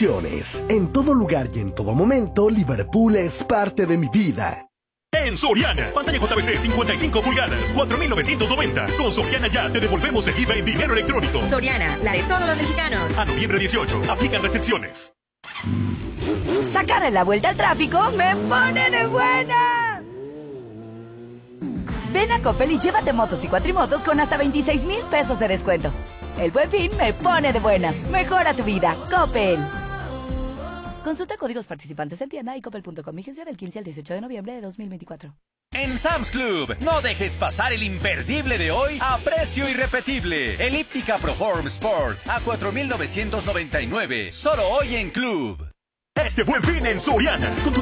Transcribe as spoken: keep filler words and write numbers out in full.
emociones. En todo lugar y en todo momento, Liverpool es parte de mi vida. En Soriana, pantalla J V C cincuenta y cinco pulgadas, cuatro mil novecientos noventa. Con Soriana ya te devolvemos el I V A en dinero electrónico. Soriana, la de todos los mexicanos. A noviembre dieciocho, aplican restricciones. Sacarle la vuelta al tráfico me pone de buenas. Ven a Coppel y llévate motos y cuatrimotos con hasta veintiséis mil pesos de descuento. El Buen Fin me pone de buenas. Mejora tu vida. Coppel. Consulta códigos participantes en tienda y coppel punto com. Vigencia del quince al dieciocho de noviembre de dos mil veinticuatro. En Sam's Club, no dejes pasar el imperdible de hoy a precio irrepetible. Elíptica Proform Sport a cuatro mil novecientos noventa y nueve. Solo hoy en Club. Este Buen Fin en Soriana. Con tu